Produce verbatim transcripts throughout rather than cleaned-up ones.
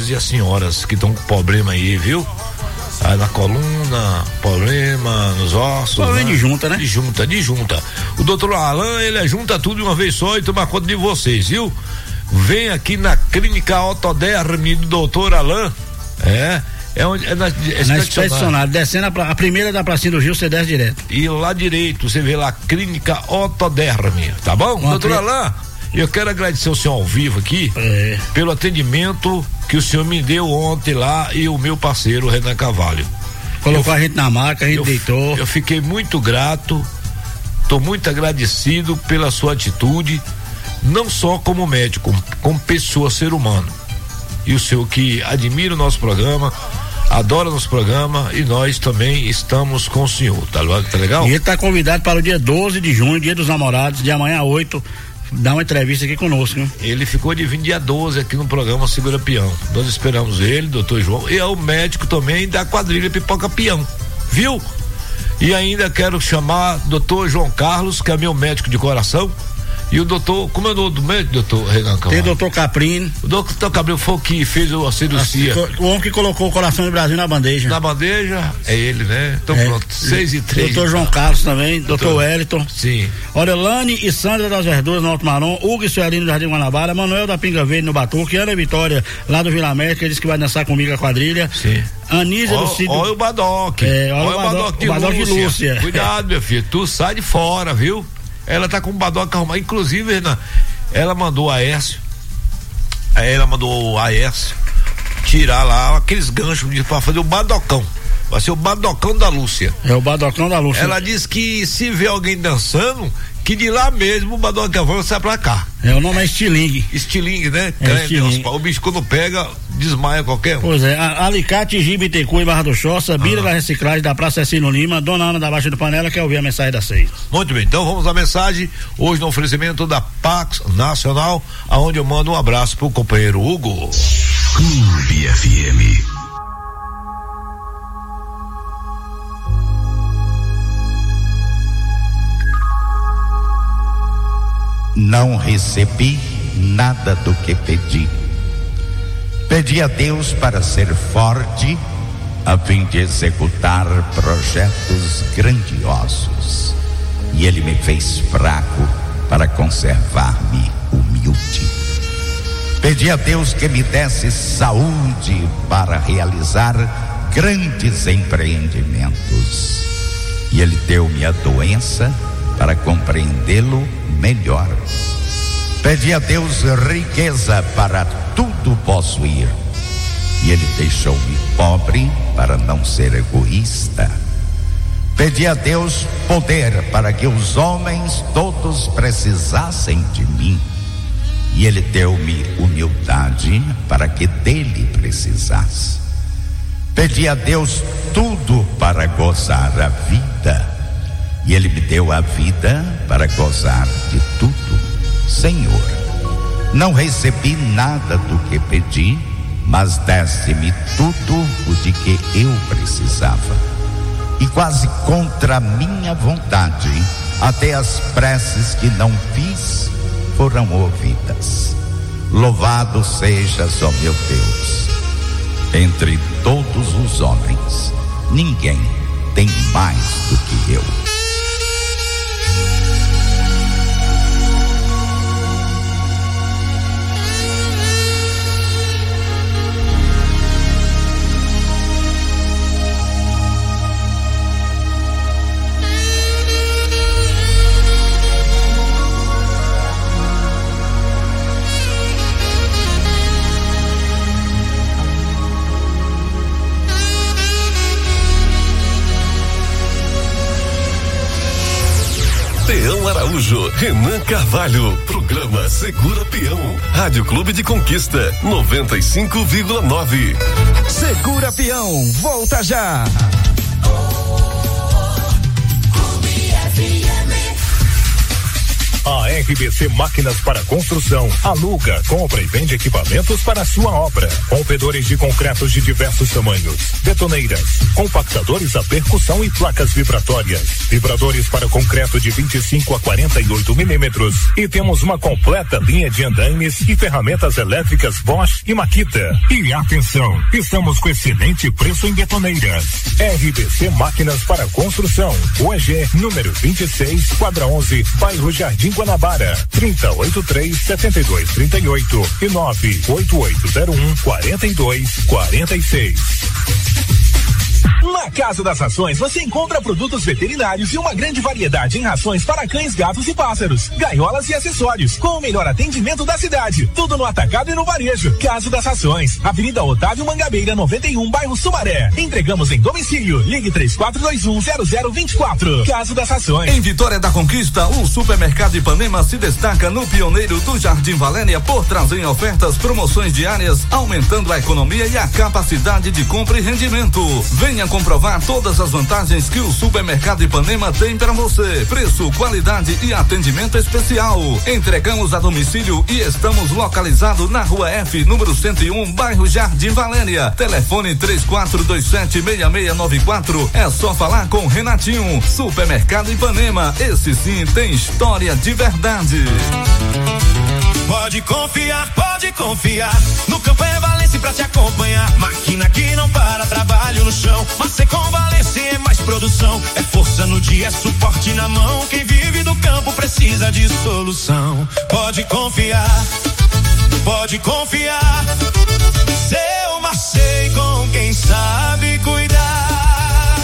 senhores e as senhoras que estão com problema aí, viu? Aí na coluna, problema nos ossos. Problema, né? de junta, né? De junta, de junta. O doutor Alain, ele é junta tudo de uma vez só e toma conta de vocês, viu? Vem aqui na clínica Otoderme do doutor Alain. É. É, onde, é na, é na expedicionária, descendo a, a primeira da pracinha do Gil, você desce direto. E lá direito, você vê lá, clínica Otoderme, tá bom? Uma doutor pre... Alain, eu quero agradecer o senhor ao vivo aqui, é. pelo atendimento que o senhor me deu ontem lá e o meu parceiro Renan Carvalho. Colocou eu, a gente na maca, a gente eu, deitou. Eu fiquei muito grato, tô muito agradecido pela sua atitude, não só como médico, como, como pessoa, ser humano. E o senhor que admira o nosso programa, adora nosso programa, e nós também estamos com o senhor, tá, tá legal? E ele está convidado para o dia doze de junho, dia dos namorados, de amanhã a oito, dar uma entrevista aqui conosco, hein? Ele ficou de vir dia doze aqui no programa Segura Peão. Nós esperamos ele, doutor João, e é o médico também da quadrilha Pipoca Peão, viu? E ainda quero chamar doutor João Carlos, que é meu médico de coração. E o doutor, como é o nome do médico, doutor Renan Carvalho? Tem o doutor Caprini. O doutor Caprini foi o que fez a cirurgia. O homem que colocou o coração do Brasil na bandeja. Na bandeja, é ele, né? Então é. Pronto, seis e três. Doutor João Carlos também, doutor Wellington. Sim. Aurelane e Sandra das Verduras no Alto Marom, Hugo e Suelino do Jardim Guanabara, Manuel da Pinga Verde no Batuque, Ana Vitória lá do Vila América, disse que vai dançar comigo a quadrilha. Sim. Anísia do Cid. Olha o Badoque. É, olha o Badoque de, de Lúcia. Lúcia. Cuidado, meu filho, tu sai de fora, viu? Ela tá com o Badoque arrumado, inclusive, Renan, ela mandou a Aércio, ela mandou a Aércio tirar lá aqueles ganchos para fazer o badocão. Vai ser o badocão da Lúcia. É o badocão da Lúcia. Ela disse que se vê alguém dançando, que de lá mesmo o badocão sai pra cá. É, o nome é estilingue. Estilingue, né? É estilingue. O bicho quando pega, desmaia qualquer um. Pois é, a, Alicate, Gibe, Itecu e Barra do Choça, Bira ah. da Reciclagem da Praça Cecílio Lima, Dona Ana da Baixa do Panela, quer ouvir a mensagem das seis. Muito bem, então vamos à mensagem, hoje no oferecimento da Pax Nacional, aonde eu mando um abraço pro companheiro Hugo. Clube F M. Não recebi nada do que pedi. Pedi a Deus para ser forte, a fim de executar projetos grandiosos. E Ele me fez fraco para conservar-me humilde. Pedi a Deus que me desse saúde para realizar grandes empreendimentos. E Ele deu-me a doença para compreendê-lo melhor. Pedi a Deus riqueza para tudo possuir, e Ele deixou-me pobre para não ser egoísta. Pedi a Deus poder para que os homens todos precisassem de mim, e Ele deu-me humildade para que dele precisasse. Pedi a Deus tudo para gozar a vida, e Ele me deu a vida para gozar de tudo. Senhor, não recebi nada do que pedi, mas deste-me tudo o de que eu precisava. E quase contra a minha vontade, até as preces que não fiz foram ouvidas. Louvado sejas, ó meu Deus. Entre todos os homens, ninguém tem mais do que eu. Araújo, Renan Carvalho, programa Segura Peão, Rádio Clube de Conquista, noventa e cinco vírgula nove. Segura Peão, volta já. A R B C Máquinas para Construção aluga, compra e vende equipamentos para a sua obra. Rompedores de concretos de diversos tamanhos, betoneiras, compactadores a percussão e placas vibratórias, vibradores para concreto de vinte e cinco a quarenta e oito milímetros. E temos uma completa linha de andaimes e ferramentas elétricas Bosch e Makita. E atenção, estamos com excelente preço em betoneiras. R B C Máquinas para Construção, U E G, número vinte e seis, quadra onze, bairro Jardim Guanabara, trinta, oitenta e três, setenta e dois, trinta e oito e nove oito oito zero um, quarenta e dois, quarenta e seis. Na Casa das Rações você encontra produtos veterinários e uma grande variedade em rações para cães, gatos e pássaros, gaiolas e acessórios, com o melhor atendimento da cidade. Tudo no atacado e no varejo. Casa das Rações, Avenida Otávio Mangabeira, noventa e um, bairro Sumaré. Entregamos em domicílio. Ligue três quatro dois um, zero zero dois quatro. Casa das Rações. Em Vitória da Conquista, o Supermercado Ipanema se destaca no pioneiro do Jardim Valéria por trazer ofertas, promoções diárias, aumentando a economia e a capacidade de compra e rendimento. Venha comprovar todas as vantagens que o Supermercado Ipanema tem para você. Preço, qualidade e atendimento especial. Entregamos a domicílio e estamos localizados na Rua F, número cento e um, bairro Jardim Valéria. Telefone três quatro dois sete, seis seis nove quatro. É só falar com Renatinho. Supermercado Ipanema, esse sim tem história de verdade. Pode confiar, pode confiar. No Campanha Valência pra te acompanhar. Máquina que não para, trabalho no chão. Mas com Valência é mais produção. É força no dia, é suporte na mão. Quem vive do campo precisa de solução. Pode confiar, pode confiar. Seu Marcei com quem sabe cuidar.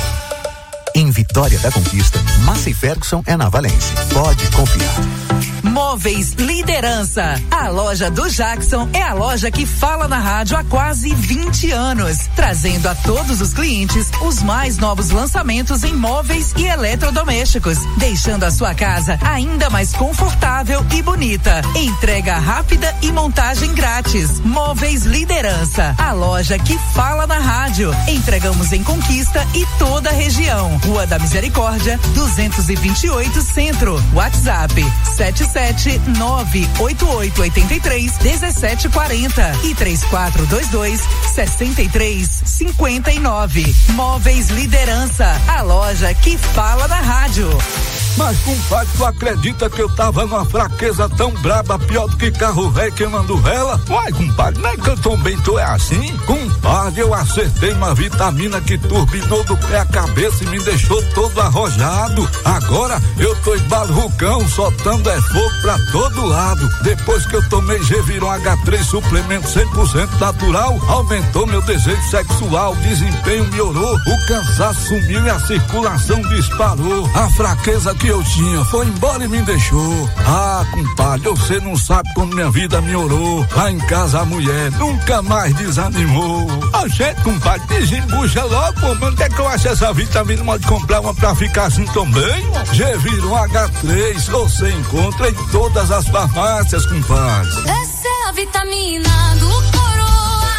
Em Vitória da Conquista, Massey Ferguson é na Valência. Pode confiar. Móveis Liderança. A loja do Jackson é a loja que fala na rádio há quase vinte anos, trazendo a todos os clientes os mais novos lançamentos em móveis e eletrodomésticos, deixando a sua casa ainda mais confortável e bonita. Entrega rápida e montagem grátis. Móveis Liderança, a loja que fala na rádio. Entregamos em Conquista e toda a região. Rua da Misericórdia, duzentos e vinte e oito, Centro. WhatsApp sete sete nove oito oito oito três um sete quatro zero e três quatro dois dois seis três cinco nove. Móveis Liderança, a loja que fala na rádio. Mas, compadre, tu acredita que eu tava numa fraqueza tão braba, pior do que carro velho queimando vela? Uai, compadre, não é que eu também tô é assim? Compadre, eu acertei uma vitamina que turbinou do pé à cabeça e me deixou todo arrojado. Agora eu tô embalucão, soltando é fogo pra todo lado. Depois que eu tomei Geviron H três, suplemento cem por cento natural, aumentou meu desejo sexual, desempenho melhorou, o cansaço sumiu e a circulação disparou. A fraqueza que eu tinha foi embora e me deixou. Ah, compadre, você não sabe como minha vida melhorou. Lá em casa a mulher nunca mais desanimou. A gente, compadre, desembucha logo, pô, onde é que eu acho essa vitamina? Pode comprar uma pra ficar assim também? Geviron H três, você encontra em todas as farmácias, compadre. Essa é a vitamina do Coroa.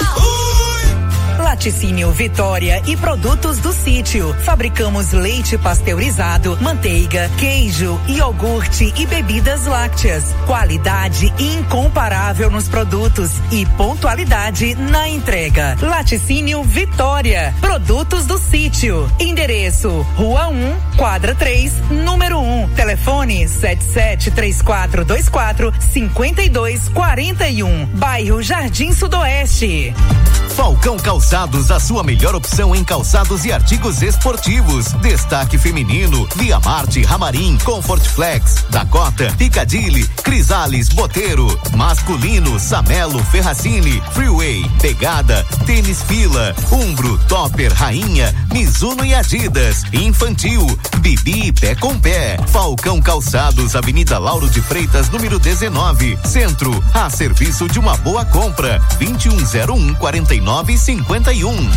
Laticínio Vitória e produtos do sítio. Fabricamos leite pasteurizado, manteiga, queijo, iogurte e bebidas lácteas. Qualidade incomparável nos produtos e pontualidade na entrega. Laticínio Vitória. Produtos do sítio. Endereço: Rua um, quadra três, número um. Telefone sete sete três quatro dois quatro cinco dois quatro um. Bairro Jardim Sudoeste. Falcão Calçados, a sua melhor opção em calçados e artigos esportivos. Destaque feminino: Via Marte, Ramarim, Comfort Flex, Dakota, Piccadilly, Crisales, Boteiro. Masculino: Samelo, Ferracini, Freeway, Pegada, Tênis Fila, Umbro, Topper, Rainha, Mizuno e Adidas. Infantil: Bibi, Pé com Pé. Falcão Calçados, Avenida Lauro de Freitas, número dezenove, Centro, a serviço de uma boa compra. vinte e um zero um, quarenta e nove cinquenta e um.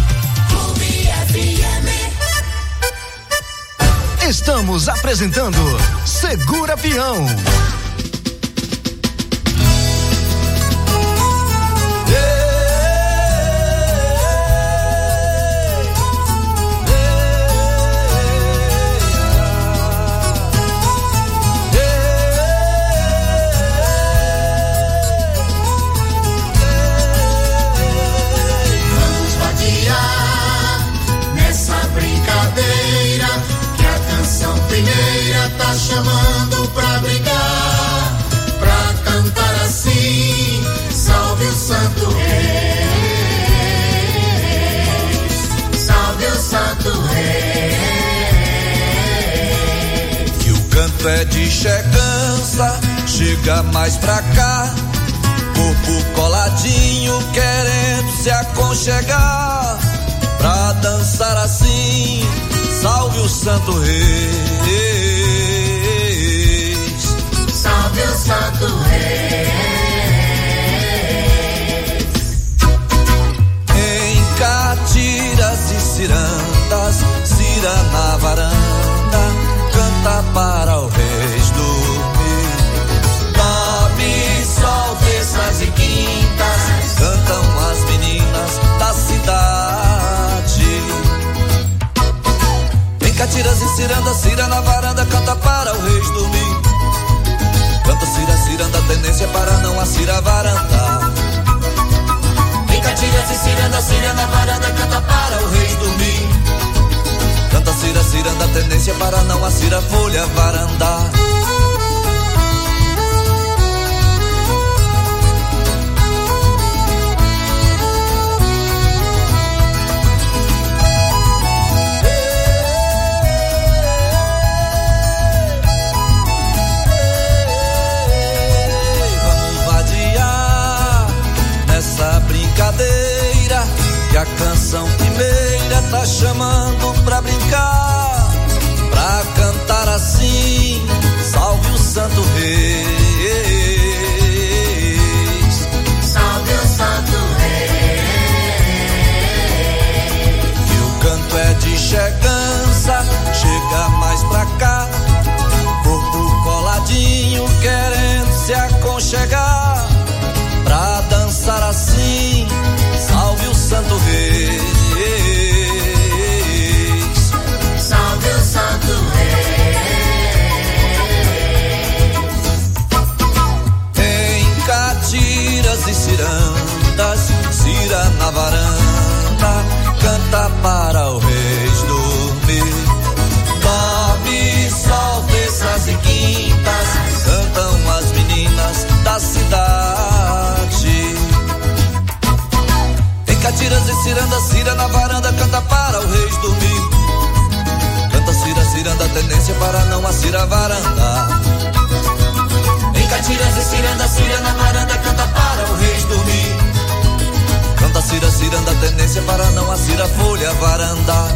Estamos apresentando Segura Peão. canto é de chegança, chega mais pra cá, corpo coladinho querendo se aconchegar, pra dançar assim, salve o Santo Reis, salve o Santo Reis. Em catiras e cirandas, cira na varanda, canta para o reis dormir. Nome, sol, terças e quintas, cantam as meninas da cidade. Em catiras e cirandas, cira na varanda, canta para o reis dormir. Canta cira, ciranda, tendência para não assir a varanda. Em catiras e ciranda, cira na varanda, canta para o reis dormir. Canta cira, ciranda, tendência para não assir a folha varanda. Brincadeira que a canção primeira tá chamando pra brincar, pra cantar assim, salve o Santo Reis, salve o Santo Reis. E o canto é de chegança, chega mais pra cá, corpo coladinho querendo se aconchegar, pra dançar assim, salve o Santo Reis, salve o Santo Reis. Em catiras e cirandas, cira na varanda, canta para o reis dormir. Nome, sol, terças e quintas, cantam as meninas da cidade. Em catiras e ciranda, cira na varanda, canta para o reis dormir. Canta cira, ciranda, tendência para não assir a varanda. Em catiras e ciranda, cira na varanda, canta para o reis dormir. Canta cira, ciranda, tendência para não assir a folha varanda.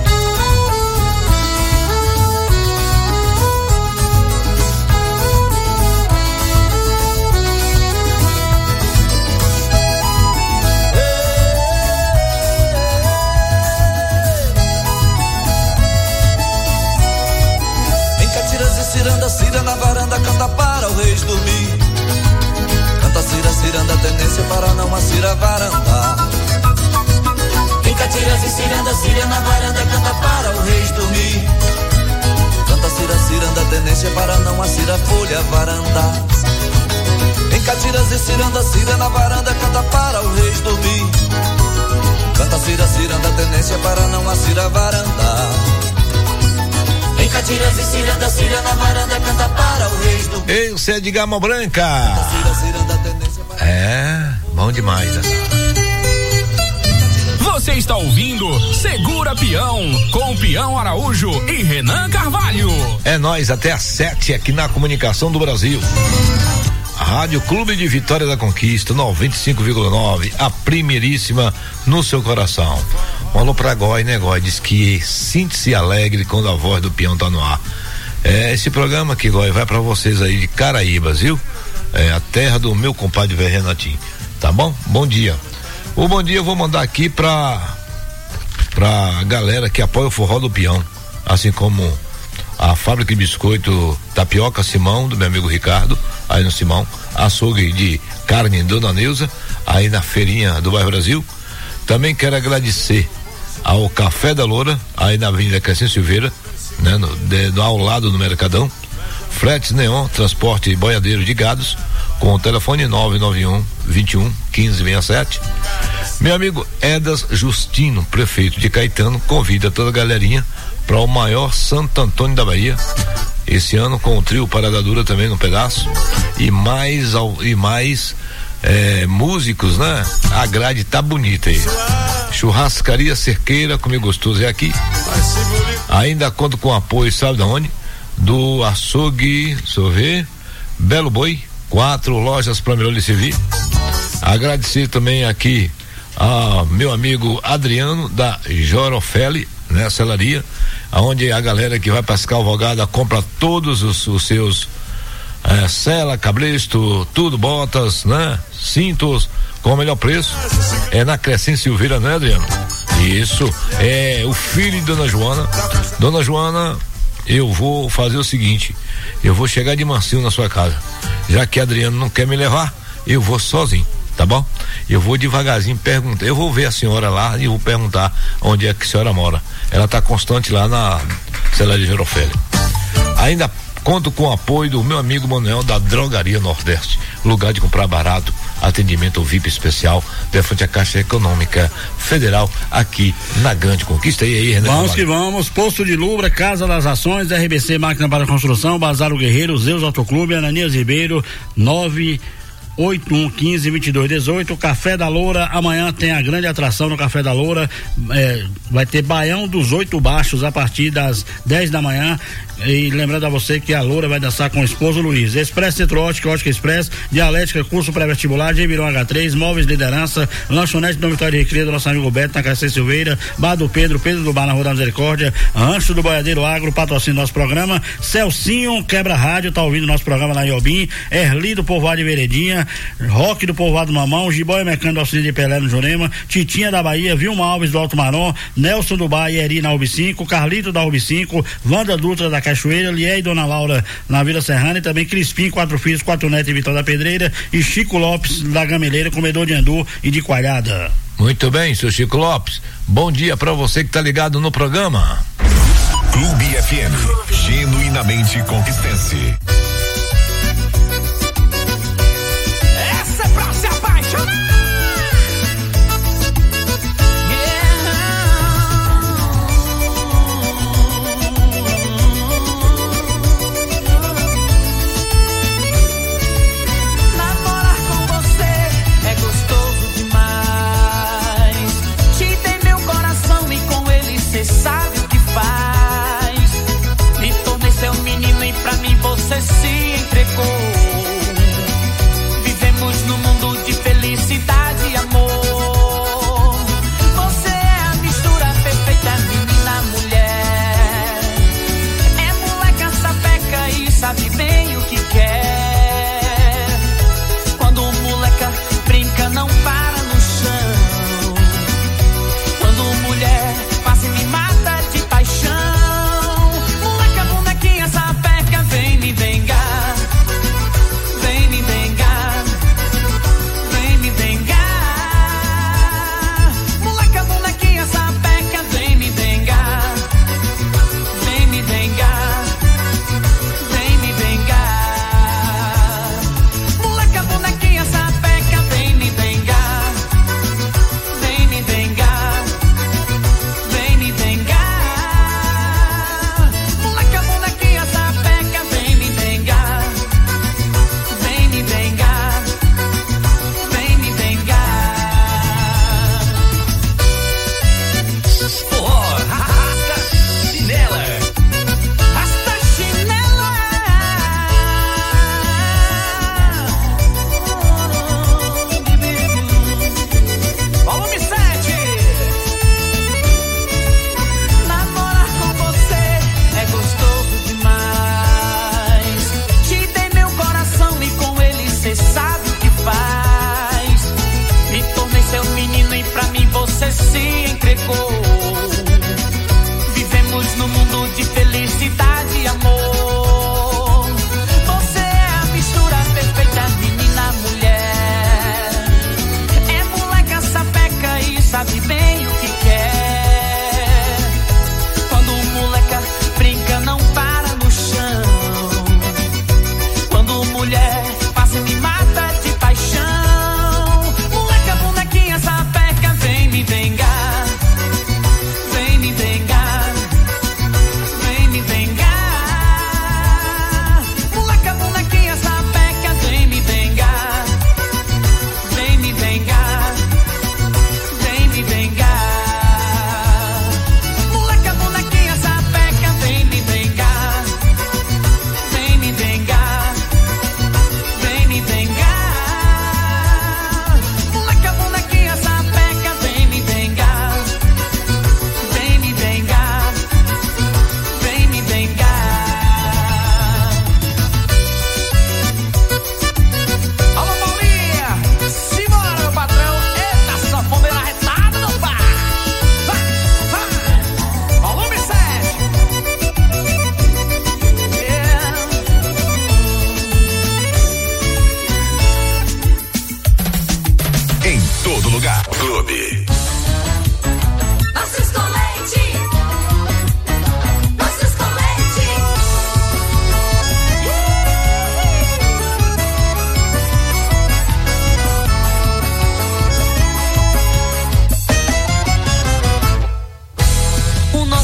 Ciranda, cira na varanda, canta para o reis dormir. Canta cira, ciranda, tendência para não assir a varanda. Em catiras e ciranda, cira na varanda, canta para o reis dormir. Canta cira, ciranda, tendência para não assir a folha varanda. Em catiras e ciranda, cira na varanda, canta para o reis dormir. Canta cira, ciranda, tendência para não assir a varanda. Em catiras e ciranda, cira na varanda, canta para o reis do... Ei, você é de Gama Branca. É, bom demais essa. Você está ouvindo Segura Peão, com Peão Araújo e Renan Carvalho. É nós até às sete aqui na Comunicação do Brasil. Rádio Clube de Vitória da Conquista, noventa e cinco vírgula nove, a primeiríssima no seu coração. Um alô pra Gói, né, Gói? Diz que sinta-se alegre quando a voz do peão tá no ar. É, esse programa aqui, Gói, vai pra vocês aí de Caraíbas, viu? É a terra do meu compadre velho Renatinho. Tá bom? Bom dia. O bom dia eu vou mandar aqui pra pra galera que apoia o forró do peão, assim como a fábrica de biscoito Tapioca Simão, do meu amigo Ricardo, aí no Simão, açougue de carne Dona Neuza, aí na feirinha do Bairro Brasil. Também quero agradecer ao Café da Loura, aí na Avenida Crescente Silveira, né, no, de, no, ao lado do Mercadão. Fretes Neon, transporte boiadeiro de gados, com o telefone nove nove um, vinte e um, quinze sessenta e sete. Meu amigo Edas Justino, prefeito de Caetano, convida toda a galerinha para o maior Santo Antônio da Bahia, esse ano com o trio Parada Dura também no pedaço, e mais e mais é, músicos, né? A grade tá bonita aí. Churrascaria Cerqueira, comer gostoso é aqui. Ainda conto com apoio, sabe de onde? do açougue, deixa eu ver, Belo Boi, quatro lojas para melhor lhe servir. Agradecer também aqui a meu amigo Adriano da Jorofeli, né, celaria, onde a galera que vai para Cavalgada compra todos os, os seus é, sela, cabresto, tudo, botas, né, cintos com o melhor preço. É na Crescente Silveira, né, Adriano? Isso, é o filho de Dona Joana. Dona Joana, eu vou fazer o seguinte, eu vou chegar de mansinho na sua casa, já que Adriano não quer me levar, eu vou sozinho, tá bom? Eu vou devagarzinho perguntar, eu vou ver a senhora lá e vou perguntar onde é que a senhora mora. Ela tá constante lá na Celaria de Jorofeli. Ainda conto com o apoio do meu amigo Manuel da Drogaria Nordeste, lugar de comprar barato, atendimento V I P especial, de frente à Caixa Econômica Federal, aqui na Grande Conquista. E aí, Renan? Vamos que vamos, Posto de Lubra, Casa das Ações, R B C Máquina para Construção, Bazar o Guerreiro, Zeus Autoclube, Ananias Ribeiro, nove oito um quinze vinte e dois dezoito. Café da Loura, amanhã tem a grande atração no Café da Loura, é, vai ter Baião dos Oito Baixos a partir das dez da manhã. E lembrando a você que a Loura vai dançar com o esposo Luiz. Expresso Centro Ótica, Ótica Express, Dialética, curso pré-vestibular, Gemirão H três, Móveis Liderança, Lanchonete do Vitória e Recreio do nosso amigo Beto na Crescente Silveira, Bar do Pedro, Pedro do Bar na Rua da Misericórdia, Rancho do Boiadeiro Agro, patrocina nosso programa, Celcinho Quebra Rádio, tá ouvindo nosso programa lá em Iobim, Erli do Povoado de Veredinha, Roque do Povoado Mamão, Gibóia Mecânico do Auxílio de Pelé no Jurema, Titinha da Bahia, Vilma Alves do Alto Marom, Nelson do Bar e Eri na U B cinco, Carlito da U B cinco, Wanda Dutra da Cachoeira, Lié e Dona Laura na Vila Serrana, e também Crispim, quatro filhos, quatro netos e Vitória da Pedreira, e Chico Lopes da Gameleira, comedor de andu e de coalhada. Muito bem, seu Chico Lopes, bom dia pra você que tá ligado no programa. Clube F M, genuinamente conquistense. Essa é pra se apaixonar. Você se entregou. Vivemos num mundo de felicidade e amor. Você é a mistura perfeita, menina, mulher. É moleca, sapeca e sabe bem o que quer. Quando moleca brinca, não para no chão. Quando mulher passa e me mata de paixão. Moleca, bonequinha, sapeca, vem me vengar, vem me vengar, vem me vengar. Moleca, bonequinha, sapeca, vem me vengar, vem me vengar, vem me vengar. Moleca, bonequinha, sapeca, vem me vengar, vem me vengar, vem me vengar. Moleca, bonequinha, sapeca, vem me vengar, vem me vengar, vem me vengar. Forró, arrasta chinela. Rasta chinela. Volume sete. Namorar com você é gostoso demais. Te dei meu coração e com ele cê sabe o que faz. Me tornei seu menino e pra mim você se entregou. Vivemos num mundo de felicidade e amor. Você é a mistura perfeita, menina, mulher. É moleca, sapeca e sabe bem o que quer. Quando moleca brinca, não para no chão. Quando mulher passa e me mata de paixão. Moleca, bonequinha, sapeca, vem me vengar,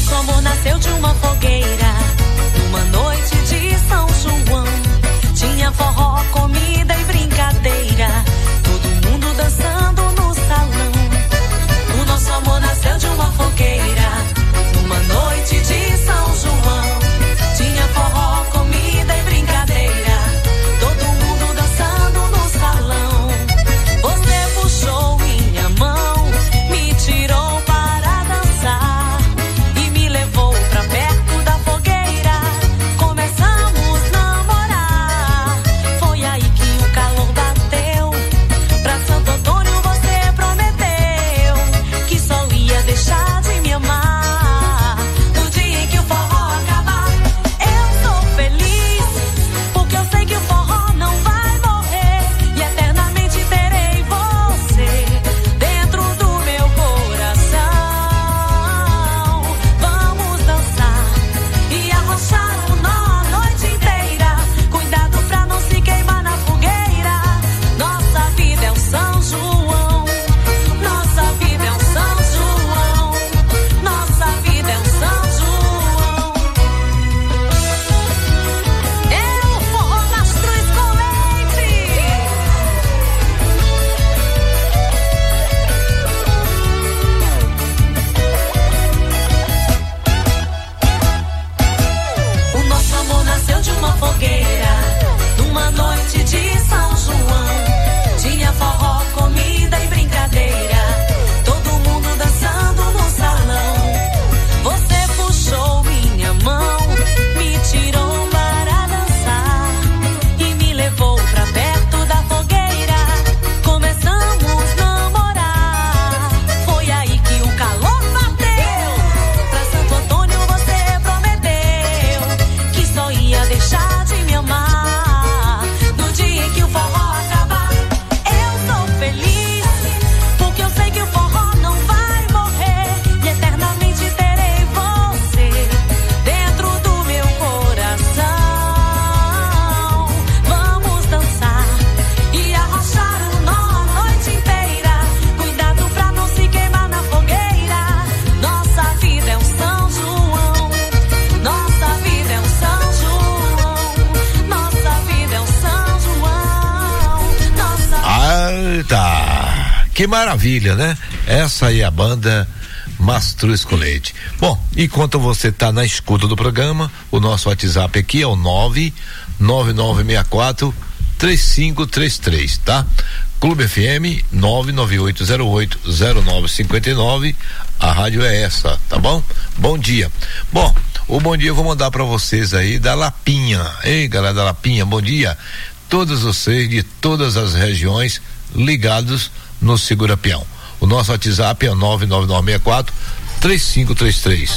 nosso amor nasceu de uma fogueira, numa noite de São João. Tinha forró, comida e brincadeira, todo mundo dançando no salão. O nosso amor nasceu de uma fogueira, numa noite de São João. Tinha forró, comida e brincadeira, todo mundo dançando no salão. Você puxou minha mão, me tirou para dançar e me levou pra perto da fogueira. Começamos a namorar, foi aí que o calor bateu. Pra Santo Antônio você prometeu que só ia deixar de me amar no dia em que o forró acabar. Eu sou feliz porque eu sei que o forró não vai morrer e eternamente terei você dentro do meu coração. Vamos dançar e arrochar o nó a noite inteira. Cuidado pra não se queimar na fogueira. Nossa vida é o São João. Nossa vida é um São João. Nossa vida é um São João. Eu, forró Mastruz com leite. O nosso amor nasceu de uma fogueira, numa noite de São João. Tinha forró, comida e brincadeira, todo mundo dançando no salão. Você puxou minha mão, me tirou para dançar e me levou pra perto da fogueira. Começamos a namorar, foi aí que o calor bateu. Pra Santo Antônio você prometeu que só ia deixar de me amar no dia em que o forró acabar. Eu sou feliz porque eu sei que o forró não vai morrer e eternamente terei você dentro do meu coração. Vamos dançar e arrochar o nó a noite inteira. Cuidado pra não se queimar na fogueira. Nossa vida é um São João. Nossa vida é um São João. Nossa vida é um São João. Nossa Eita, que maravilha, né? Essa aí é a banda Mastruz com Leite. Bom, enquanto você tá na escuta do programa, o nosso WhatsApp aqui é o nove nove nove seis quatro três cinco três três, tá? Clube F M nove nove oito zero oito zero nove cinco nove. A rádio é essa, tá bom? Bom dia. Bom, o bom dia eu vou mandar pra vocês aí da Lapinha. Ei, galera da Lapinha, bom dia. Todos vocês de todas as regiões ligados no Segura Peão. O nosso WhatsApp é o nove nove nove seis quatro três cinco três três.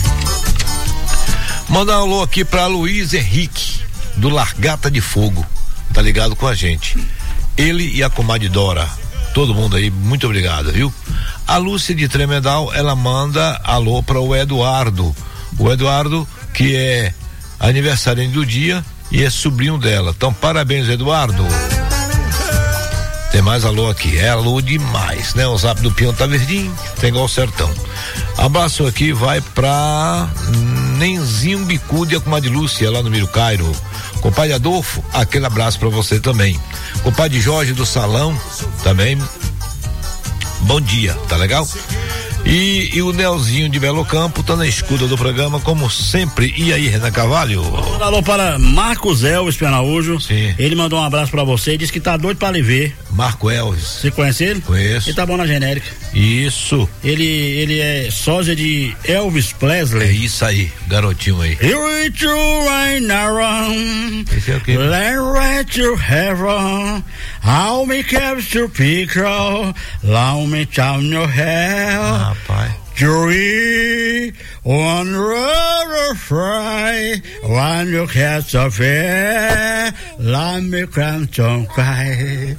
Mandar um alô aqui pra Luiz Henrique do Largata de Fogo, tá ligado com a gente. Ele e a comadre Dora, todo mundo aí, muito obrigado, viu? A Lúcia de Tremedal, ela manda alô para o Eduardo. O Eduardo, que é aniversariante do dia e é sobrinho dela. Então, parabéns, Eduardo. Tem mais alô aqui, é alô demais, né? O zap do peão tá verdinho, tem igual o sertão. Abraço aqui vai pra Nenzinho Bicudo e a comadre Lúcia lá no Miro Cairo. Compadre Adolfo, aquele abraço pra você também. Compadre Jorge do Salão, também. Bom dia, tá legal? E, e o Nelzinho de Belo Campo tá na escuta do programa, como sempre. E aí, Renan Carvalho? Alô para Marcos Elvis Penaújo. Sim. Ele mandou um abraço pra você e disse que tá doido pra lhe ver. Marco Elvis. Você conhece ele? Conheço. Ele tá bom na genérica. Isso. Ele, ele é sósia de Elvis Presley. É isso aí, garotinho aí. Here it you right around. Esse é o quê? Let you heaven. How me capture picture. Allow me down your hair. Ah, pai. Jury, one rubber fry, one you catch a fair, let me come to cry.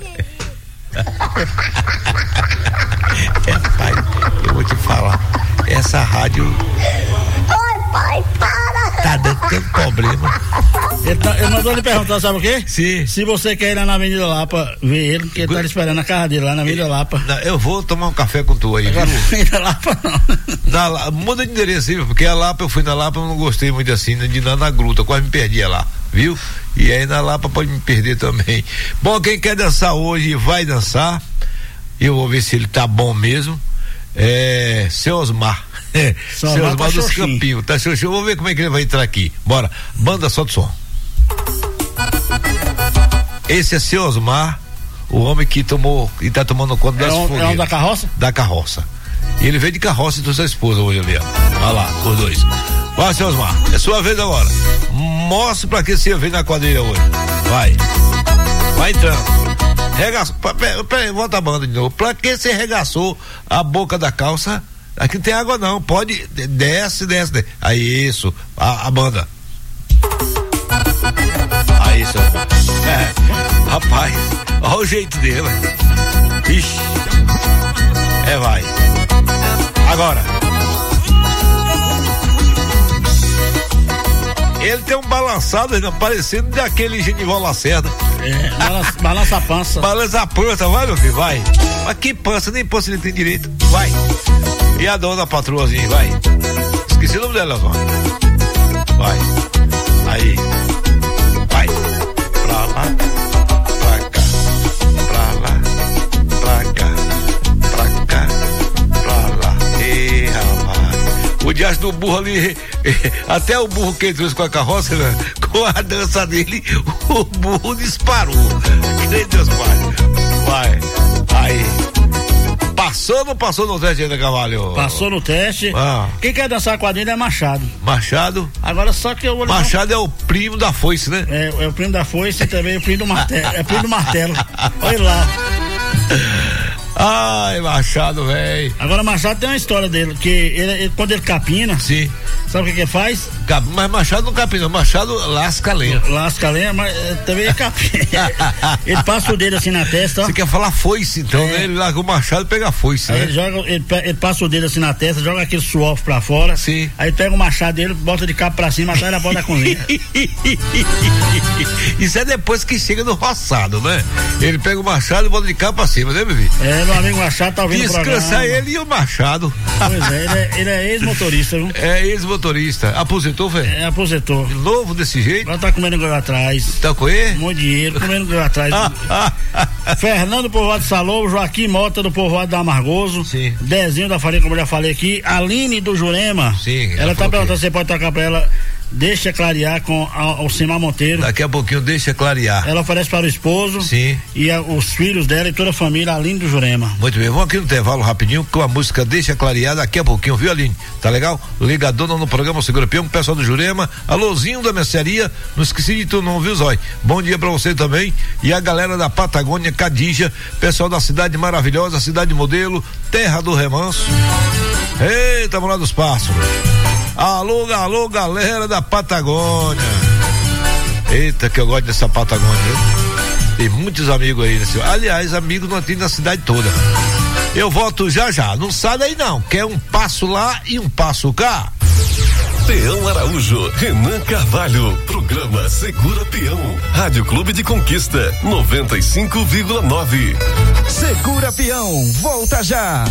É, pai, eu vou te falar, essa rádio... Oi, pai, para! tá dando tanto problema. Ele, tá, ele mandou lhe perguntar, sabe o quê? Sim. Se você quer ir lá na Avenida Lapa ver ele, porque ele tá esperando a casa dele lá na Avenida Lapa. Não, eu vou tomar um café com tu aí, Agora, viu? Avenida Lapa não. Na, muda de endereço aí, porque a Lapa, eu fui na Lapa, eu não gostei muito assim, de andar na gruta, quase me perdia lá, viu? E aí na Lapa pode me perder também. Bom, quem quer dançar hoje vai dançar. Eu vou ver se ele tá bom mesmo. É. Seu Osmar. É, Seu Osmar tá dos Campinhos. Tá xoxô. Vou ver como é que ele vai entrar aqui. Bora. Banda, solta o som. Esse é Seu Osmar, o homem que tomou e tá tomando conta das fogueiras. É um da carroça? Da carroça. E ele veio de carroça e trouxe a esposa hoje ali, ó. Olha lá, os dois. Vai, Seu Osmar. É sua vez agora. Mostre pra que você veio na quadrilha hoje. Vai. Vai entrando. Regaçou. Peraí, volta a banda de novo. Pra que você regaçou a boca da calça? Aqui não tem água não. Pode. Desce, desce, desce. Aí, isso. A, a banda. Aí, seu. É. Rapaz, olha o jeito dele. Ixi. É, vai. Agora. Ele tem um balançado, ainda parecendo daquele Genival Lacerda. É, balança, balança a pança. Balança a pança, vai, meu filho, vai. Mas que pança, nem pança ele tem direito. Vai. E a dona patroazinha, vai. Esqueci o nome dela, vai. Vai. Aí. Vai. Pra lá. Pra cá. Pra lá. Pra cá. Pra cá. Pra lá. Ei, rapaz. O diacho do burro ali, até o burro que ele trouxe com a carroça, né? Com a dança dele, o burro disparou. Que nem Deus pai. Vai. Aí. Passou ou não passou no teste ainda, Cavalho? Passou no teste. Ah. Quem quer dançar quadrilha é Machado. Machado? Agora só que eu vou Machado não... é o primo da foice, né? É, é o primo da foice e também o primo do martelo. É primo do martelo. Olha lá. Ai, Machado, velho. Agora, Machado tem uma história dele, que ele, ele, quando ele capina, sim. Sabe o que que ele faz? Mas Machado não capina, Machado lasca a lenha. Lasca a lenha, mas também é capina. Ele passa o dedo assim na testa, ó. Você quer falar foice, então, é. Né? Ele larga o machado e pega a foice, aí né? Ele, joga, ele, ele passa o dedo assim na testa, joga aquele suor pra fora. Sim. Aí pega o machado dele, bota de cabo pra cima, atrás da porta da cozinha. Isso é depois que chega no roçado, né? Ele pega o machado e bota de cabo pra cima, né, meu filho? É, meu amigo Machado tá ouvindo o programa. Descansa ele e o Machado. Pois é, ele é, ele é ex-motorista, viu? É ex-motorista. Aposentou, velho? É, aposentou. Novo desse jeito? Agora tá comendo grão atrás. Tá com ele? Muito dinheiro, comendo grão atrás. Fernando Povoado de Salou, Joaquim Mota do Povoado da Amargoso. Sim. Dezinho da Farinha, como eu já falei aqui. Aline do Jurema. Sim. Ela tá perguntando se você pode tocar pra ela. Deixa clarear com a, o Simar Monteiro. Daqui a pouquinho deixa clarear. Ela oferece para o esposo. Sim. E a, os filhos dela e toda a família, Aline do Jurema. Muito bem, vamos aqui no intervalo rapidinho com a música Deixa Clarear daqui a pouquinho, viu, Aline? Tá legal? Ligadona no programa Segura Peão, pessoal do Jurema, alôzinho da mercearia, não esqueci de tu não, viu, Zói? Bom dia pra você também e a galera da Patagônia, Cadija, pessoal da cidade maravilhosa, cidade modelo, terra do remanso. Eita, Morada dos Pássaros. Alô, alô, galera da Patagônia. Eita, que eu gosto dessa Patagônia, viu? Tem muitos amigos aí, nesse... aliás, amigos não tem na cidade toda. Eu volto já já, não sai daí não, quer um passo lá e um passo cá. Peão Araújo, Renan Carvalho, programa Segura Peão, Rádio Clube de Conquista, noventa e cinco vírgula nove. Segura Peão, volta já.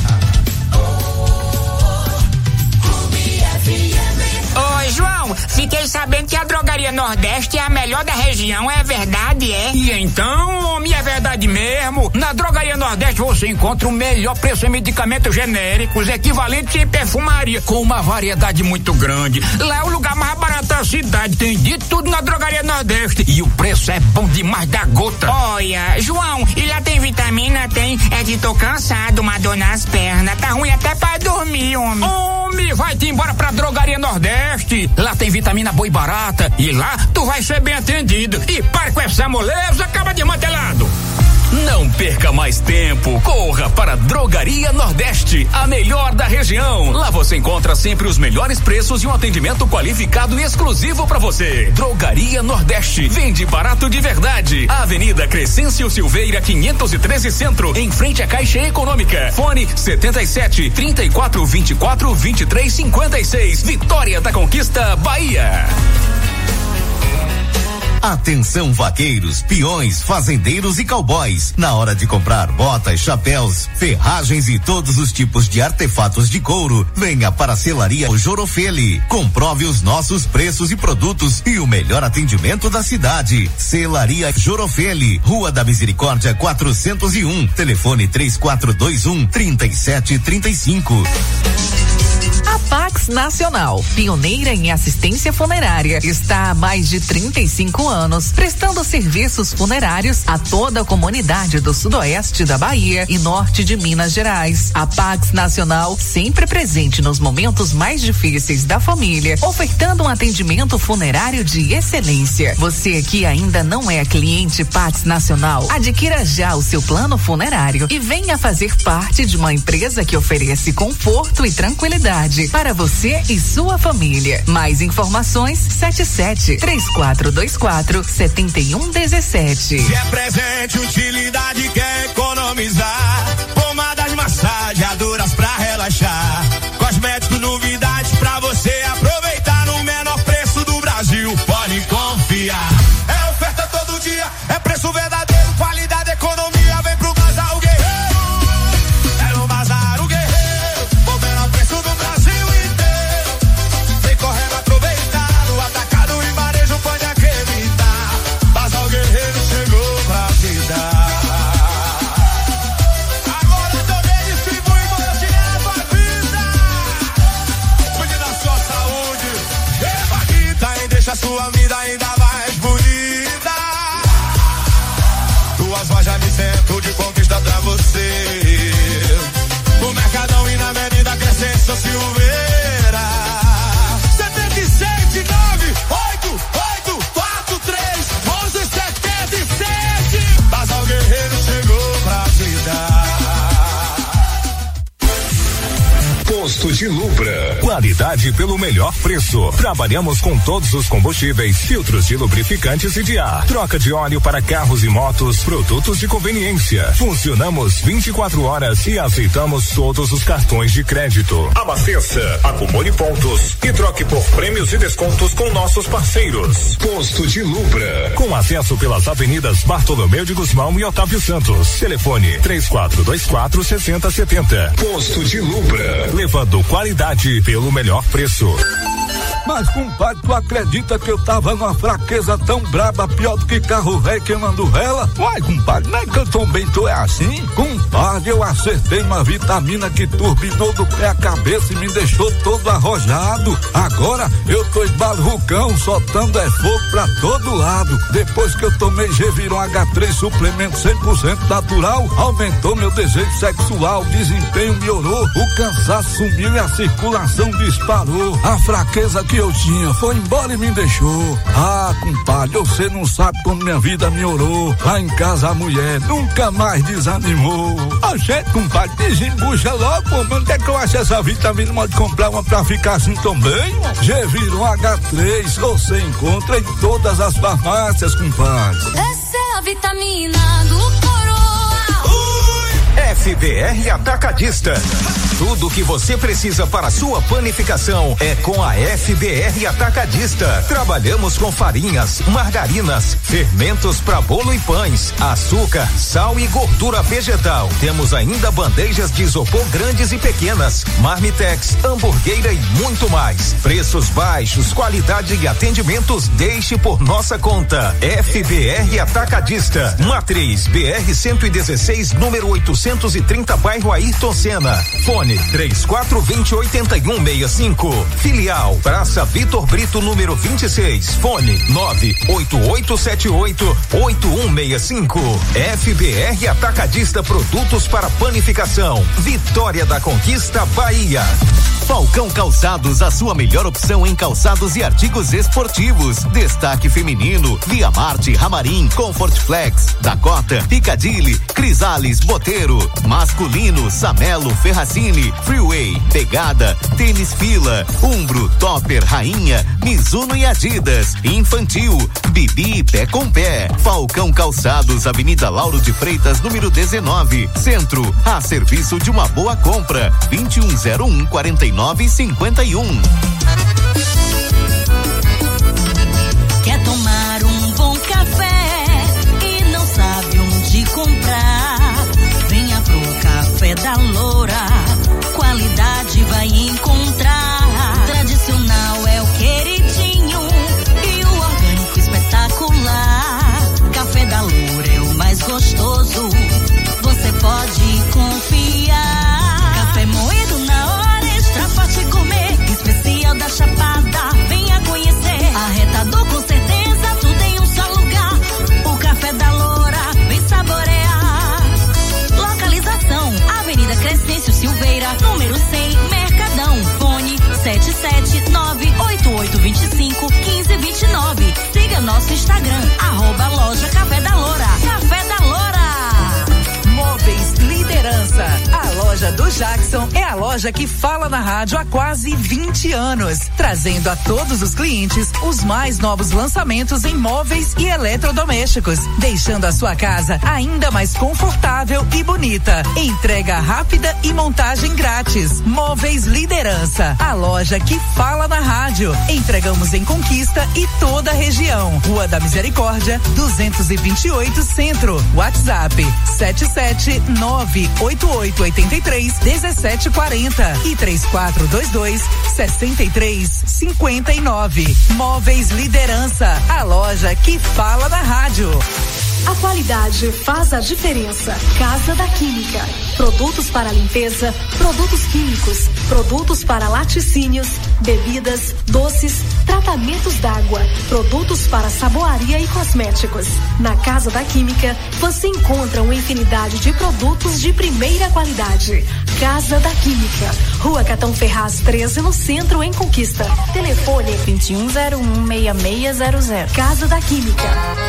Oi, João, fiquei sabendo que a Drogaria Nordeste é a melhor da região, é verdade, é? E então, homem, é verdade mesmo. Na Drogaria Nordeste você encontra o melhor preço em medicamentos genéricos, equivalentes em perfumaria, com uma variedade muito grande. Lá é o lugar mais barato da cidade, tem de tudo na Drogaria Nordeste. E o preço é bom demais da gota. Olha, João, e lá tem vitamina? Tem, é de tô cansado, uma dor nas pernas, tá ruim até pra dormir, homem. Homem, vai-te embora pra Drogaria Nordeste. Lá tem vitamina boa e barata e lá tu vai ser bem atendido. E para com essa moleza, acaba de mantelado. Não perca mais tempo, corra para Drogaria Nordeste, a melhor da região. Lá você você encontra sempre os melhores preços e um atendimento qualificado e exclusivo para você. Drogaria Nordeste, vende barato de verdade. Avenida Crescêncio Silveira, quinhentos e treze Centro, em frente à Caixa Econômica. Fone setenta e sete, trinta e quatro, vinte e quatro, vinte e três, cinquenta e seis. Vitória da Conquista, Bahia. Atenção vaqueiros, peões, fazendeiros e cowboys. Na hora de comprar botas, chapéus, ferragens e todos os tipos de artefatos de couro, venha para a Selaria Jorofeli. Comprove os nossos preços e produtos e o melhor atendimento da cidade. Selaria Jorofeli, Rua da Misericórdia quatrocentos e um. Telefone três quatro dois um, três sete três cinco. A Pax Nacional, pioneira em assistência funerária, está há mais de trinta e cinco anos prestando serviços funerários a toda a comunidade do sudoeste da Bahia e norte de Minas Gerais. A Pax Nacional, sempre presente nos momentos mais difíceis da família, ofertando um atendimento funerário de excelência. Você que ainda não é cliente Pax Nacional, adquira já o seu plano funerário e venha fazer parte de uma empresa que oferece conforto e tranquilidade para você e sua família. Mais informações sete sete, três quatro dois quatro, sete um um sete. Se é presente, utilidade, quer economizar. Pomadas, massageadoras pra relaxar. Cosméticos, novidades pra você aproveitar no menor preço do Brasil. Pode confiar. É oferta todo dia, é preço verdadeiro, qualidade, economia. Vem pro Bazar o Guerreiro. É no Bazar o Guerreiro. O menor preço do Brasil. A sua vida ainda mais bonita. Duas lojas no centro de conquista pra você. O Mercadão e na Avenida Crescêncio Silveira. Setenta e sete, nove, oito, oito, quatro, três, onze, setenta e sete. Bazar Guerreiro chegou pra te dar. Posto de Lubra. Qualidade pelo melhor preço. Trabalhamos com todos os combustíveis, filtros de lubrificantes e de ar. Troca de óleo para carros e motos, produtos de conveniência. Funcionamos vinte e quatro horas e aceitamos todos os cartões de crédito. Abasteça, acumule pontos e troque por prêmios e descontos com nossos parceiros. Posto de Lubra. Com acesso pelas avenidas Bartolomeu de Guzmão e Otávio Santos. Telefone três quatro dois quatro, seis zero sete zero. Posto de Lubra. Levando qualidade pelo melhor preço. Mas, compadre, tu acredita que eu tava numa fraqueza tão braba, pior do que carro velho queimando vela? Uai, compadre, não é que eu também tô é assim? Compadre, eu acertei uma vitamina que turbinou do pé à cabeça e me deixou todo arrojado. Agora eu tô esbalrucão, soltando é fogo pra todo lado. Depois que eu tomei Geviron agá três, suplemento cem por cento natural, aumentou meu desejo sexual, desempenho melhorou, o cansaço sumiu e a circulação disparou. A fraqueza que eu tinha foi embora e me deixou. Ah, compadre, você não sabe como minha vida melhorou. Lá em casa a mulher nunca mais desanimou. A gente, compadre, desembucha logo, pô, mas onde é que eu acho essa vitamina? Pode comprar uma pra ficar assim também? Geviron agá três, você encontra em todas as farmácias, compadre. Essa é a vitamina do Coroa. F B R Atacadista. Tudo o que você precisa para a sua panificação é com a F B R Atacadista. Trabalhamos com farinhas, margarinas, fermentos para bolo e pães, açúcar, sal e gordura vegetal. Temos ainda bandejas de isopor grandes e pequenas, marmitex, hamburgueira e muito mais. Preços baixos, qualidade e atendimentos, deixe por nossa conta. F B R Atacadista. Matriz B R cento e dezesseis, número oitocentos e trinta, bairro Ayrton Senna. Fone três quatro dois zero, oito um seis cinco. Filial Praça Vitor Brito, número vinte e seis. Fone nove oito oito sete oito, oito um seis cinco. F B R Atacadista, produtos para panificação. Vitória da Conquista, Bahia. Falcão Calçados, a sua melhor opção em calçados e artigos esportivos. Destaque feminino, Via Marte, Ramarim, Comfort Flex, Dakota, Piccadilly, Crisales, Boteiro. Masculino, Samelo, Ferracini, Freeway, Pegada, Tênis Fila, Umbro, Topper, Rainha, Mizuno e Adidas. Infantil, Bibi Pé com Pé. Falcão Calçados, Avenida Lauro de Freitas, número dezenove. Centro, a serviço de uma boa compra. vinte e um zero um, quarenta e nove, cinquenta e um. Quer tomar um bom café e não sabe onde comprar? Venha pro Café da Loura, qualidade vai encontrar. Tradicional é o queridinho e o orgânico espetacular. Café da Loura é o mais gostoso, você pode confiar. Café moído na hora, extra forte gourmet, especial da Chapada, venha conhecer. Arretador com certeza, tudo em um só lugar. O Café da Loura, vem saborear. Localização, Avenida Crescêncio Silveira, número cem, Mercadão. Fone sete sete nove oito oito dois cinco um cinco dois nove. Siga nosso Instagram, arroba loja Café da Loura. Café da Loura. Móveis Liderança. A loja do Jackson é a loja que fala na rádio há quase vinte anos, trazendo a todos os clientes os mais novos lançamentos em móveis e eletrodomésticos, deixando a sua casa ainda mais confortável e bonita. Entrega rápida e montagem grátis. Móveis Liderança, a loja que fala na rádio. Entregamos em Conquista e toda a região. Rua da Misericórdia, duzentos e vinte e oito Centro. WhatsApp sete sete nove oito oito oito três um sete quatro zero e três quatro dois dois seis três cinco nove. Móveis Liderança, a loja que fala na rádio. A qualidade faz a diferença. Casa da Química. Produtos para limpeza, produtos químicos, produtos para laticínios, bebidas, doces, tratamentos d'água, produtos para saboaria e cosméticos. Na Casa da Química, você encontra uma infinidade de produtos de primeira qualidade. Casa da Química. Rua Catão Ferraz treze, no centro, em Conquista. Telefone vinte e um zero um, seis seis zero zero. Casa da Química.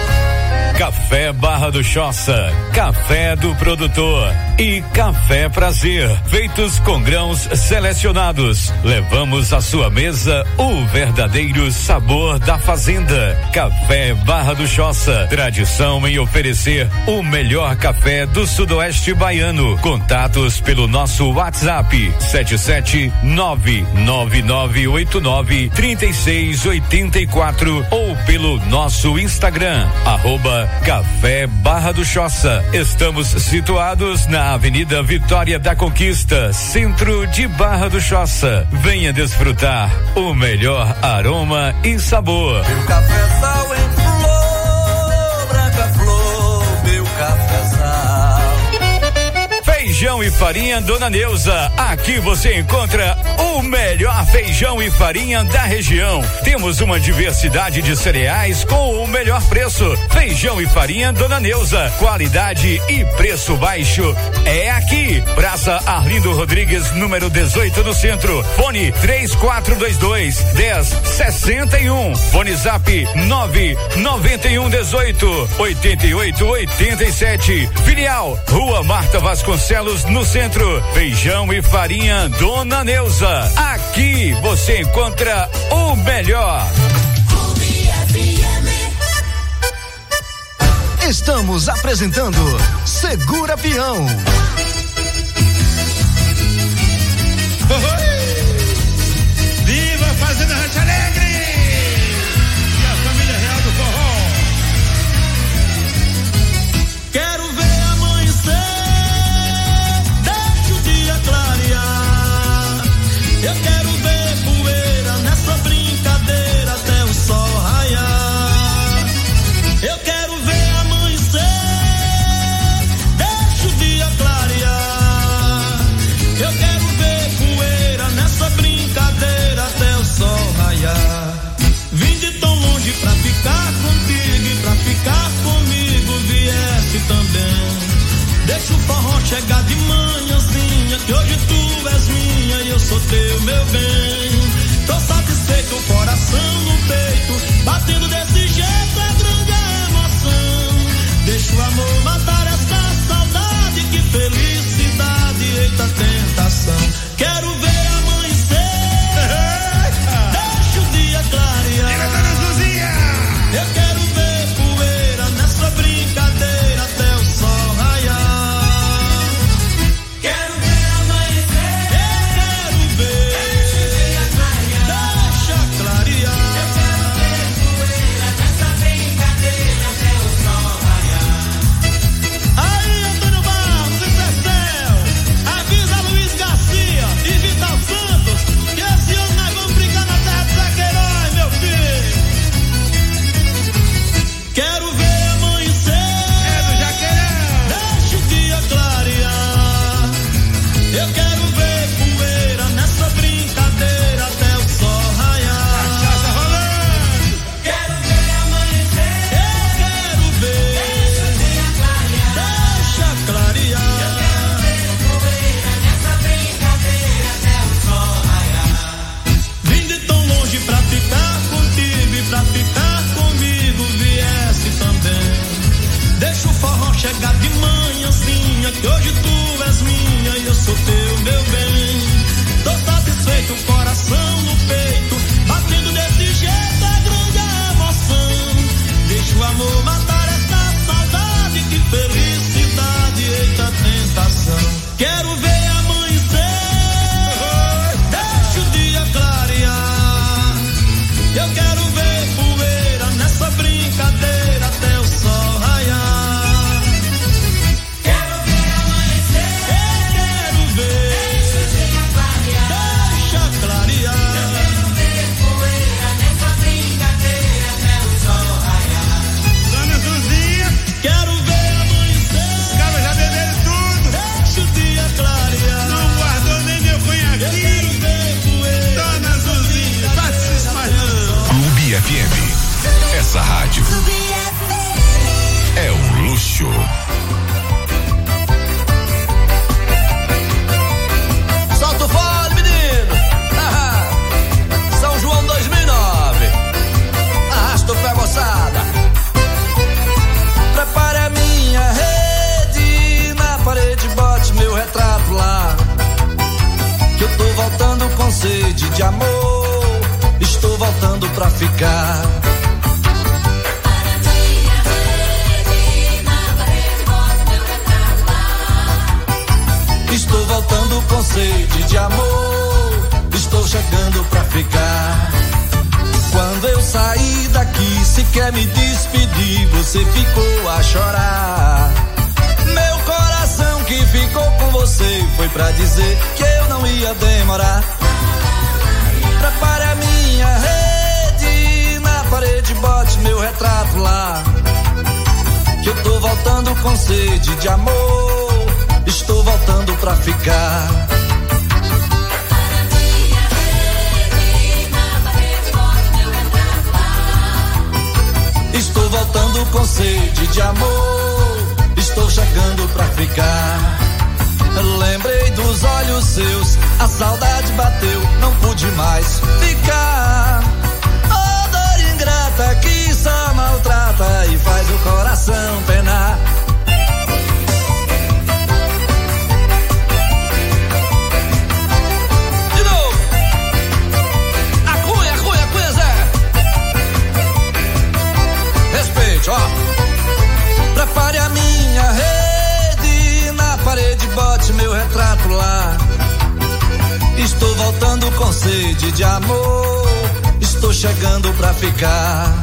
Café Barra do Choça, café do produtor e café prazer, feitos com grãos selecionados. Levamos à sua mesa o verdadeiro sabor da fazenda. Café Barra do Choça, tradição em oferecer o melhor café do sudoeste baiano. Contatos pelo nosso WhatsApp sete sete nove nove nove oito nove três seis oito quatro ou pelo nosso Instagram, arroba Café Barra do Choça. Estamos situados na Avenida Vitória da Conquista, centro de Barra do Choça. Venha desfrutar o melhor aroma e sabor. Meu cafezal em flor, branca flor, meu cafezal. Feijão e farinha Dona Neuza. Aqui você encontra o melhor feijão e farinha da região. Temos uma diversidade de cereais com o melhor preço. Feijão e farinha Dona Neuza. Qualidade e preço baixo é aqui. Praça Arlindo Rodrigues, número dezoito, no centro. Fone três quatro dois dois, dez sessenta e um. Fone Zap nove noventa e um dezoito, oitenta e oito, oitenta e sete. Filial Rua Marta Vasconcelos, no centro. Feijão e farinha Dona Neuza. Aqui você encontra o melhor. Estamos apresentando Segura Peão. Viva a Fazenda Rancho Alegre! E a família real do forró. Quero ver amanhecer, deixa o dia clarear. Eu quero ver poeira nessa brincadeira até o sol raiar. Eu quero ver amanhecer, deixa o dia clarear. meu bem. Tô satisfeito, o coração no peito, batendo desse jeito é grande emoção. Deixa o amor matar essa saudade, que felicidade, eita tentação. Quero ver amanhecer, deixa o dia clarear. Eu quero ver poeira nessa brincadeira até o sol raiar. Quero ver amanhecer, eu quero ver, deixa clarear. Eu quero ver poeira nessa brincadeira até o sol raiar. Aí, Antônio Barros e Cecel, avisa Luiz Garcia e Vital Santos que esse ano nós vamos brincar na terra do Zé Queiroz, meu filho. Quero ver amanhecer, é do Jaqueirão, deixa o dia clarear. Eu quero ver poeira nessa brincadeira até o sol raiar. Cachaça rolando. Quero ver amanhecer, eu quero ver, deixa o dia clarear. Deixa clarear. Eu quero ver poeira nessa brincadeira até o sol raiar. Vim de tão longe pra ficar contigo e pra ficar comigo viesse também. Deixa o forró chegar de manhãzinha, que hoje tu és minha e eu sou teu, meu bem. Tô satisfeito, o coração no peito, batendo desse jeito é grande emoção. Deixa o amor matar essa saudade, que felicidade, eita tentação. Quero ver amanhecer, deixa o dia clarear. Eu quero ver poeira nessa brincadeira até o sol raiar. Quero ver amanhecer, eu quero ver, deixa o dia clarear. Deixa clarear. Eu quero ver poeira nessa brincadeira até o sol raiar. Dona Zuzia, quero ver amanhecer. Os caras já beberam tudo. Deixa o dia clarear. Não guardou nem meu conhaquinho. Dona Zuzia, passe mais não. Clube F M. Essa rádio é um luxo. Solta o fole, menino. Ah, São João dois mil e nove. Arrasta o pé, moçada. Prepare a minha rede na parede, bote meu retrato lá. Que eu tô voltando com sede de amor. Estou voltando pra ficar. Estou voltando com sede de amor. Estou chegando pra ficar. Quando eu saí daqui, sequer me despedir, você ficou a chorar. Meu coração que ficou com você foi pra dizer que eu não ia demorar. Prepare a minha rede na parede, bote meu retrato lá. Que eu tô voltando com sede de amor. Estou voltando pra ficar. Estou voltando com sede de amor. Estou chegando pra ficar. Lembrei dos olhos seus, a saudade bateu, não pude mais ficar. Oh, dor ingrata que só maltrata e faz o coração penar. De novo. Acunha, acunha, acunha, Zé. Respeite, ó. Prepare a minha rede na parede, bote meu retrato lá. Estou voltando com sede de amor. Estou chegando pra ficar.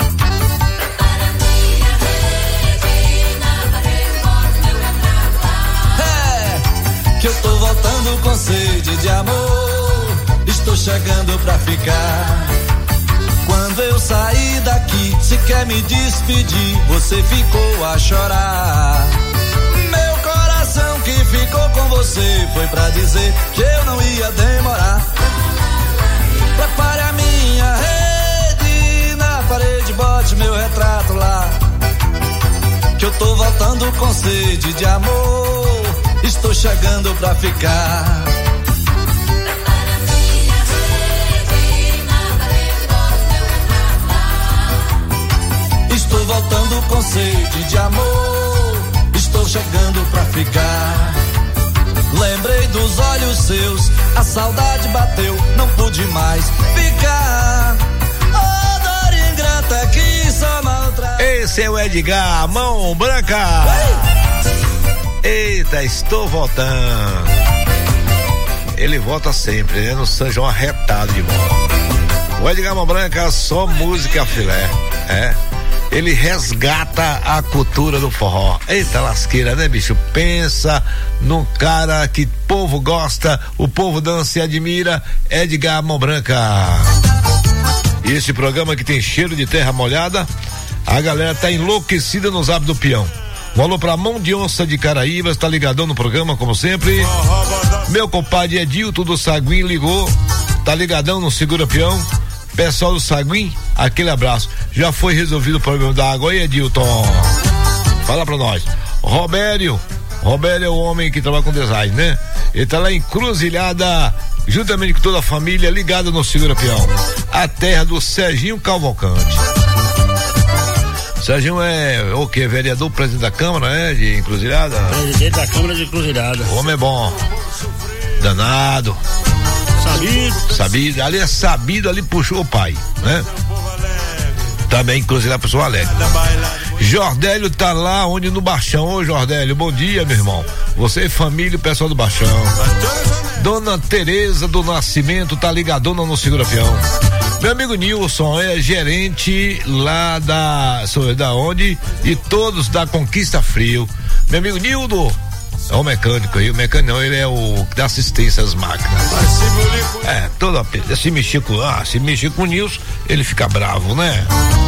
É, que eu tô voltando com sede de amor. Estou chegando pra ficar. Quando eu saí daqui, sequer me despedir, você ficou a chorar. Meu coração que ficou com você foi pra dizer que eu não ia demorar. Prepare a minha rede na parede, bote meu retrato lá. Que eu tô voltando com sede de amor. Estou chegando pra ficar. saudade bateu, não pude mais ficar. Oh, dor ingrata que só maltrata. Esse é o Edgar, mão branca. Eita, estou voltando. Ele volta sempre, né? No São João arretado de volta. O Edgar Mão Branca, só música filé, é. Ele resgata a cultura do forró. Eita lasqueira, né, bicho? Pensa num cara que o povo gosta, o povo dança e admira, Edgar Mão Branca. E esse programa que tem cheiro de terra molhada, a galera tá enlouquecida no Zap do Peão. Um alô pra Mão de Onça de Caraíbas, tá ligadão no programa, como sempre. Meu compadre Edilton do Saguim ligou, tá ligadão no Segura Peão. Pessoal do Saguim, aquele abraço. Já foi resolvido o problema da água aí, Edilton? Fala pra nós. Robério, Robério é o homem que trabalha com design, né? Ele tá lá em Cruzilhada, juntamente com toda a família, ligada no Segura Peão. A terra do Serginho Cavalcante. Serginho é o que? Vereador, presidente da Câmara, é? De Encruzilhada? Presidente da Câmara de Encruzilhada. O homem é bom. Danado. Sabido. Sabido. Ali é sabido, ali puxou o pai, né? Também Encruzilhada, pessoa alegre. Jordélio tá lá onde no Baixão. Ô Jordélio, bom dia, meu irmão. Você e família, o pessoal do Baixão. Dona Tereza do Nascimento tá ligadona no Segura Peão. Meu amigo Nilson é gerente lá da, da onde? E todos da Conquista Frio. Meu amigo Nildo é o mecânico aí, o mecânico não, ele é o que dá assistência às máquinas. É, toda se mexer com, ah, se mexer com o Nilson, ele fica bravo, né?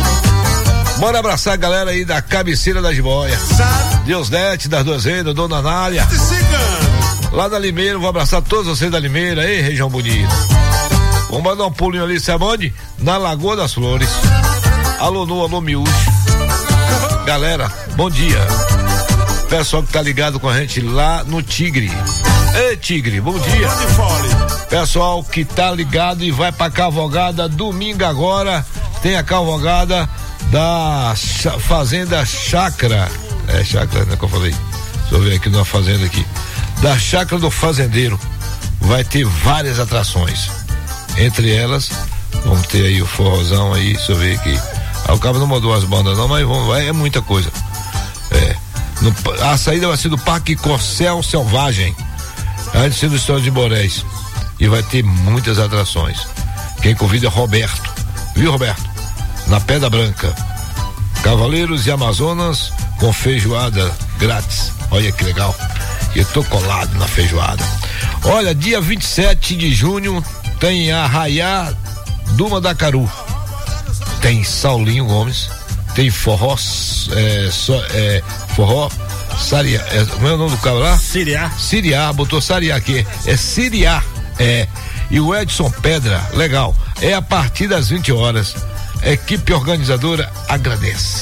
Bora abraçar a galera aí da cabeceira da Jiboia. Deus Dete, das Duas Rendas, Dona Anália. Lá da Limeira, vou abraçar todos vocês da Limeira, aí, região bonita. Vamos mandar um pulinho ali, sabe onde? Na Lagoa das Flores. Alô, no, alô, miúcho. Galera, bom dia. Pessoal que tá ligado com a gente lá no Tigre. Ei, Tigre, bom dia. Pessoal que tá ligado e vai pra cavalgada domingo agora, tem a cavalgada da Fazenda Chácara. É, Chácara, né, que eu falei. Deixa eu ver aqui na fazenda aqui. Da Chácara do Fazendeiro. Vai ter várias atrações. Entre elas, vamos ter aí o forrozão aí, deixa eu ver aqui. Ah, o cabo não mandou as bandas não, mas vamos, vai, é muita coisa. É. No, a saída vai ser do Parque Corcel Selvagem, antes do Estado de Borés. E vai ter muitas atrações. Quem convida é Roberto. Viu, Roberto? Na Pedra Branca. Cavaleiros e Amazonas com feijoada grátis. Olha que legal. Eu tô colado na feijoada. Olha, dia vinte e sete de junho tem Arraiá do Mandacaru. Tem Saulinho Gomes. Tem forró, é, so, é, forró, Sariá, é, como é o nome do cara lá? Siriá. Siriá, botou Sariá aqui, é Siriá, é, e o Edson Pedra, legal, é a partir das vinte horas, equipe organizadora agradece.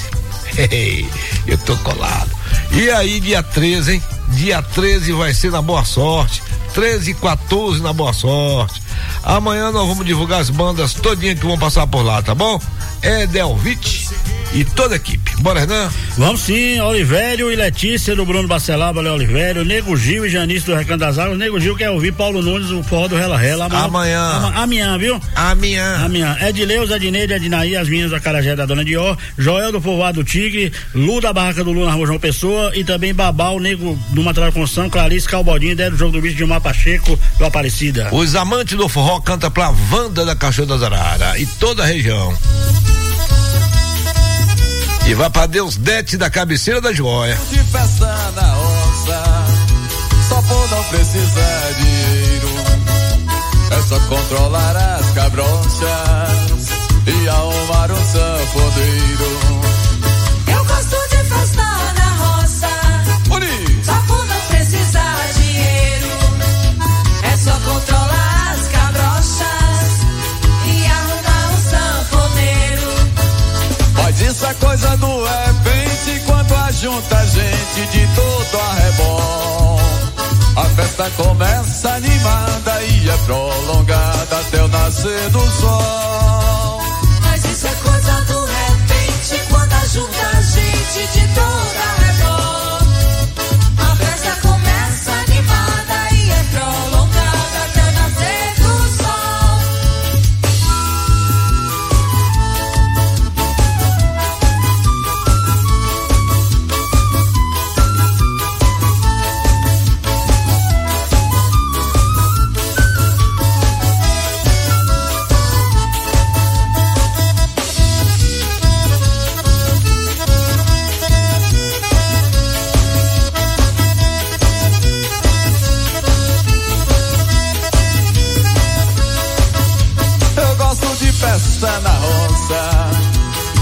Eu tô colado. E aí, dia treze, hein? Dia treze vai ser na Boa Sorte, treze e quatorze na Boa Sorte. Amanhã nós vamos divulgar as bandas todinhas que vão passar por lá, tá bom? Edelvite e toda a equipe. Bora, Renan? Vamos sim, Olivério e Letícia do Bruno Bacelar, valeu Olivério, Nego Gil e Janice do Recanto das Águas. Nego Gil quer ouvir Paulo Nunes, o forró do Rela Rela. Amanhã. Amanhã. Amanhã, viu? Amanhã. Amanhã. Edileuza, Adneide, Adinaí, as meninas da Carajé da Dona Dior, Joel do Povoado do Tigre, Lu da Barraca do Lu na Rua João Pessoa e também Babal, Nego do Material de Construção, Clarice Calbodinho, Ideia do Jogo do Bicho, Gilmar Pacheco do Aparecida. Os amantes do forró canta pra Wanda da Cachoeira das Arara e toda a região. E vai pra Deus Dete da Cabeceira da Joia. De festa na roça, só por não precisar dinheiro. É só controlar as cabrochas e arrumar um sanfoneiro. Eu gosto de festa na roça, Bonito. só por não precisar dinheiro. É só controlar as cabrochas e arrumar um sanfoneiro. Mas isso é coisa do repente, quando ajunta gente de todo arrebol. A festa começa animada e é prolongada até o nascer do sol. Mas isso é coisa do repente, quando ajunta gente de todo arrebol. A festa começa animada e é prolongada até o nascer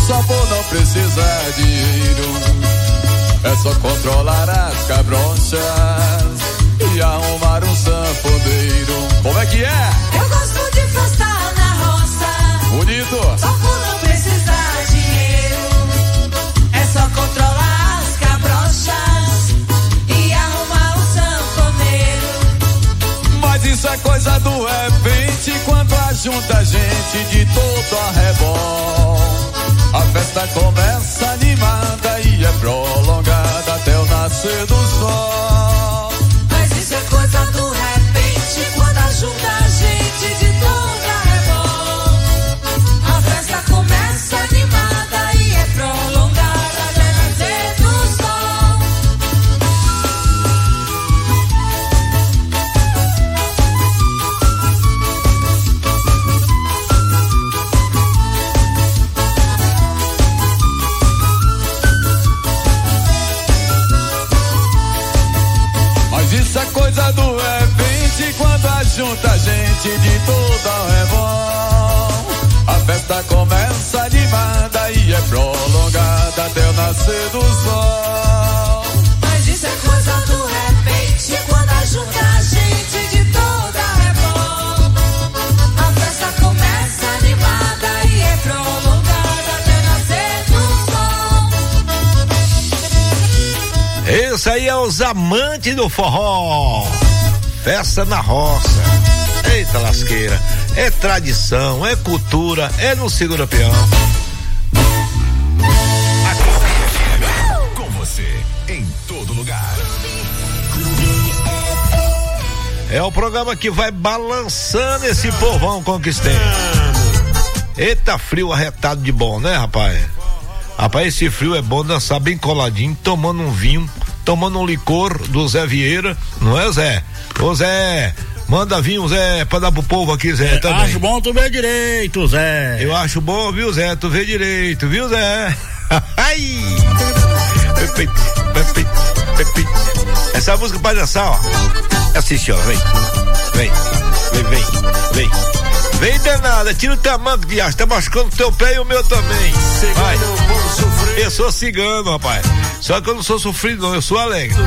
só por não precisar de dinheiro. É só controlar as cabrochas e arrumar um sanfoneiro. Como é que é? Eu gosto de festar na roça. Bonito. Só por não precisar de dinheiro. É só controlar as cabrochas e arrumar um sanfoneiro. Mas isso é coisa do repente, quando ajunta gente de todo arrebol. A festa começa animada e é prolongada até o nascer do sol. Mas isso é coisa do repente, quando ajuda a gente de todo arrebol. A festa começa animada e é prolongada até nascer do sol. Isso é coisa do repente, quando ajunta gente de todo ao rebol. A festa começa animada e é prolongada até o nascer do sol. Mas isso é coisa do repente, quando ajunta a gente de todo ao rebol. A festa começa animada e é prolongada até nascer do sol. Esse aí é os amantes do forró. Festa na roça. Eita lasqueira. É tradição, é cultura, é no Segura Peão. Com você, em todo lugar. É o programa que vai balançando esse povão conquisteiro. Eita frio arretado de bom, né, rapaz? Rapaz, esse frio é bom dançar bem coladinho, tomando um vinho, tomando um licor do Zé Vieira, não é, Zé? Ô Zé, manda vinho, Zé, pra dar pro povo aqui, Zé, é, também. Acho bom tu ver direito, Zé. Eu acho bom, viu, Zé, tu vê direito, viu, Zé? Ai! Essa música pra dançar, ó. Assiste, ó, vem. Vem, vem, vem, vem. Vem danada, tira o tamanco de aço, tá machucando o teu pé e o meu também. Vai. Eu sou cigano, rapaz. Só que eu não sou sofrido, não, eu sou alegre.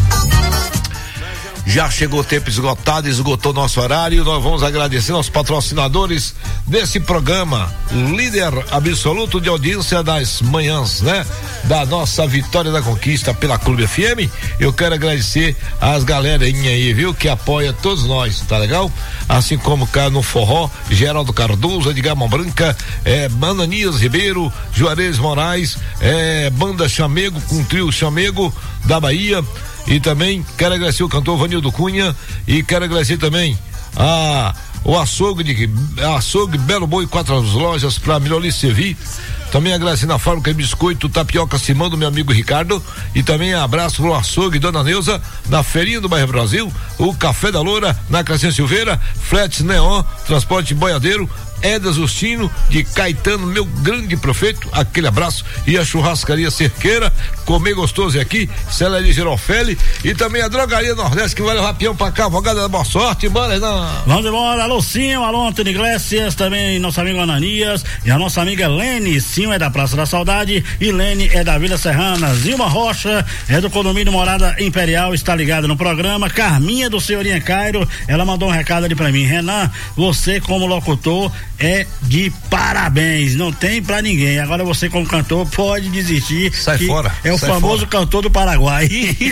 Já chegou o tempo esgotado, esgotou nosso horário. Nós vamos agradecer aos patrocinadores desse programa, líder absoluto de audiência das manhãs, né? Da nossa Vitória da Conquista pela Clube F M. Eu quero agradecer às galerinha aí, viu? Que apoia todos nós, tá legal? Assim como cá no Forró, Geraldo Cardoso, Edgar Mão Branca, é, Ananias Ribeiro, Juarez Moraes, é, Banda Chamego, com o trio Chamego da Bahia. E também quero agradecer o cantor Vanildo Cunha e quero agradecer também a o açougue de açougue Belo Boi, quatro lojas para melhor lhe servir. Também agradecer na fábrica de biscoito Tapioca Simão do meu amigo Ricardo e também abraço pro açougue Dona Neuza na feirinha do bairro Brasil, o Café da Loura na Crescência Silveira, Fretes Neon, Transporte Boiadeiro, Eda Justino de Caetano, meu grande prefeito, aquele abraço, e a churrascaria Cerqueira, comer gostoso aqui, Celery Girofele e também a drogaria Nordeste que vai levar peão pra cá, Vogada da Boa Sorte, bora não. Vamos embora, alô Sim, alô Antônio Iglesias, também nosso amigo Ananias e a nossa amiga Lene. Sim é da Praça da Saudade e Lene é da Vila Serrana. Zilma Rocha é do condomínio Morada Imperial, está ligada no programa. Carminha do Senhorinha Cairo, ela mandou um recado ali pra mim: Renan, você como locutor é de parabéns, não tem pra ninguém. Agora você como cantor pode desistir. Sai fora. É o sai famoso fora. Cantor do Paraguai.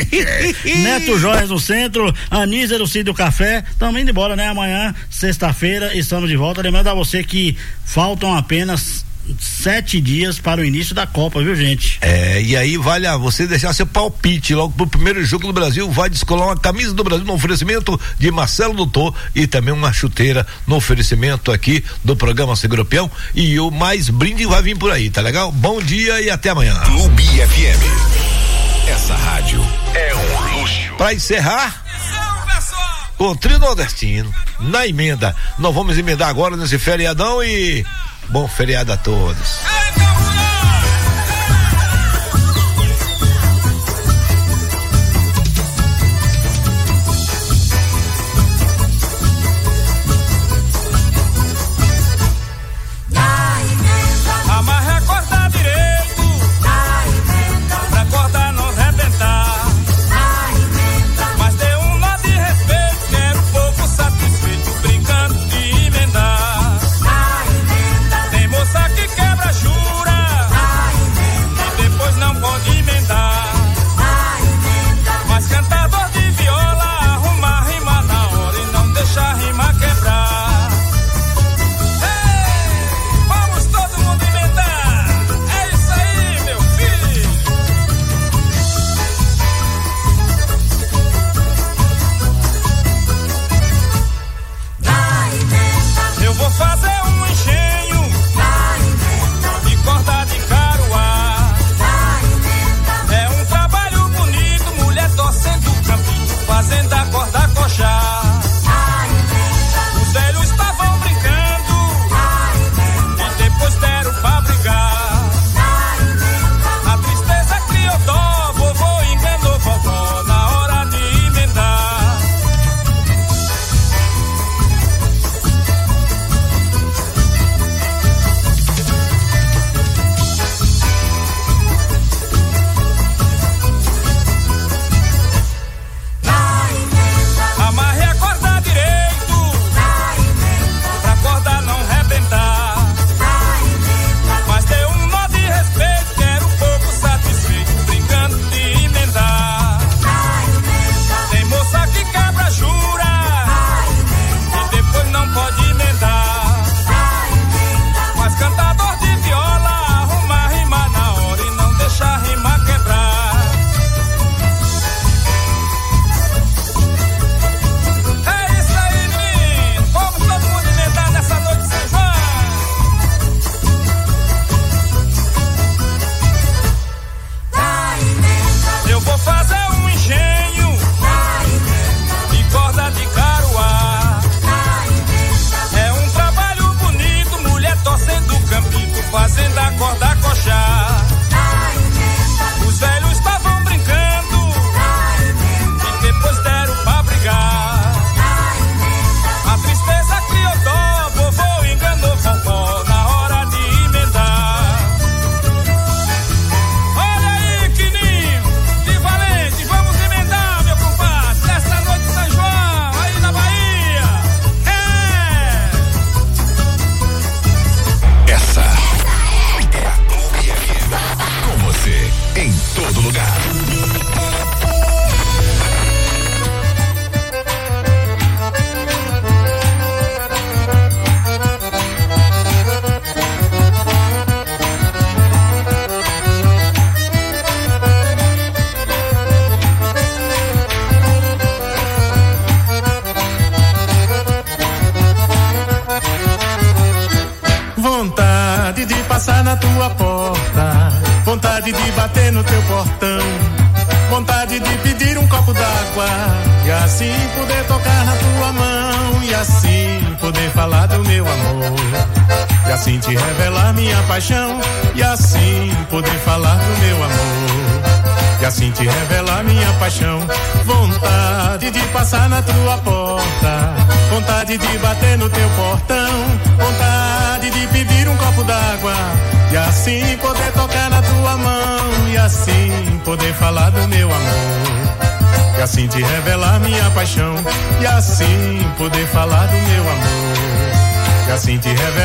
Neto Joias no centro, Anísia do Cídio Café, também indo embora, né? Amanhã, sexta-feira, estamos de volta. Lembrando a você que faltam apenas sete dias para o início da Copa, viu, gente? É, e aí vale a você deixar seu palpite logo pro primeiro jogo do Brasil, vai descolar uma camisa do Brasil no oferecimento de Marcelo Doutor e também uma chuteira no oferecimento aqui do programa Segura Peão, e o mais brinde vai vir por aí, tá legal? Bom dia e até amanhã. Clube F M. Essa rádio é um luxo. Pra encerrar, o trio nordestino, na emenda, nós vamos emendar agora nesse feriadão e bom feriado a todos. Amarre a corda direita. Vontade de passar na tua porta, vontade de bater no teu portão, vontade de pedir um copo d'água e assim poder tocar na tua mão e assim poder falar do meu amor e assim te revelar minha paixão e assim poder falar do meu amor e assim te revelar minha paixão. Vontade de passar na tua porta, vontade de bater no teu portão, vontade de pedir um copo d'água e assim poder tocar na tua mão e assim poder falar do meu amor e assim te revelar minha paixão e assim poder falar do meu amor e assim te revelar